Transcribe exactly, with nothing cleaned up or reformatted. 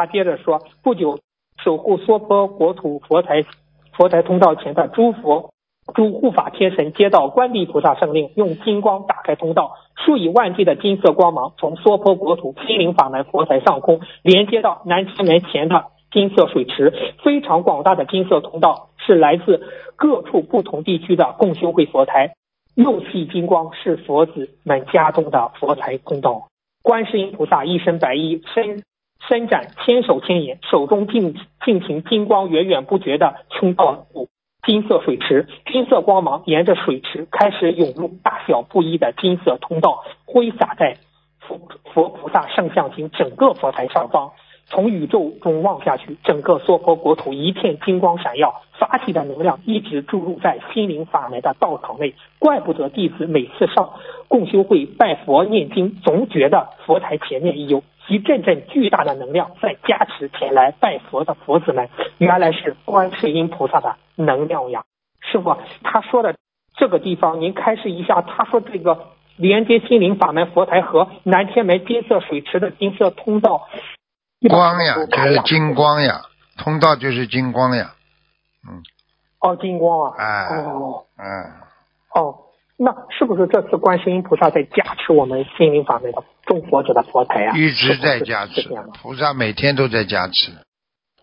他接着说，不久，守护娑婆国土佛台佛台通道前的诸佛诸护法天神接到观地菩萨圣令，用金光打开通道，数以万计的金色光芒从娑婆国土心灵法门佛台上空连接到南天门前的金色水池。非常广大的金色通道是来自各处不同地区的共修会佛台，六系金光是佛子们家中的佛台通道。观世音菩萨一身白衣，身伸展千手千眼，手中尽尽情金光源源不绝的冲到金色水池，金色光芒沿着水池开始涌入大小不一的金色通道，挥洒在佛佛菩萨圣像及整个佛台上方。从宇宙中望下去，整个娑婆国土一片金光闪耀，法体的能量一直注入在心灵法门的道场内。怪不得弟子每次上共修会拜佛念经，总觉得佛台前面有一阵阵巨大的能量在加持前来拜佛的佛子们，原来是观世音菩萨的能量呀。师父，他说的这个地方您开示一下，他说这个连接心灵法门佛台和南天门金色水池的金色通道， 光呀，就是金光呀，通道就是金光呀。嗯。 哦，金光啊。 哎。 哦。 嗯。 哦，那是不是这次观世音菩萨在加持我们心灵法门的众佛者的佛台啊？ 一直在加持，菩萨每天都在加持。